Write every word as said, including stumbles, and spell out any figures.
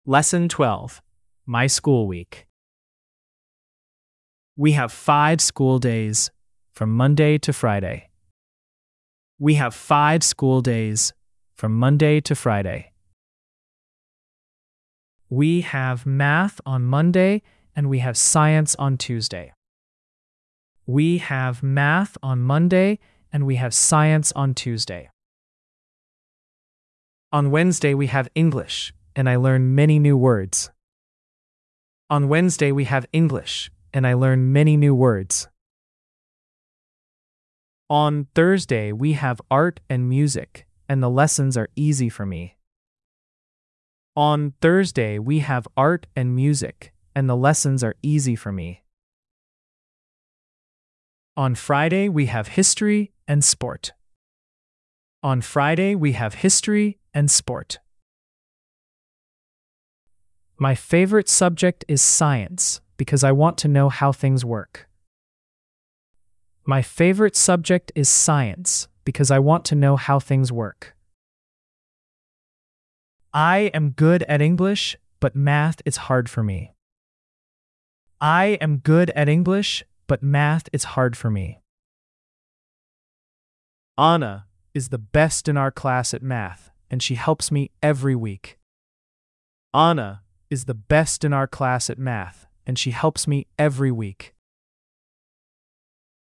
Lesson twelve. My School Week. We have five school days from Monday to Friday. We have five school days from Monday to Friday. We have math on Monday and we have science on Tuesday. We have math on Monday and we have science on Tuesday. On Wednesday we have English, and I learn many new words. On Wednesday we have English, and I learn many new words. On Thursday we have art and music, and the lessons are easy for me. On Thursday we have art and music, and the lessons are easy for me. On Friday we have history and sport. On Friday we have history and sport. My favorite subject is science because I want to know how things work. My favorite subject is science because I want to know how things work. I am good at English, but math is hard for me. I am good at English, but math is hard for me. Anna is the best in our class at math, and she helps me every week. Anna is the best in our class at math, and she helps me every week.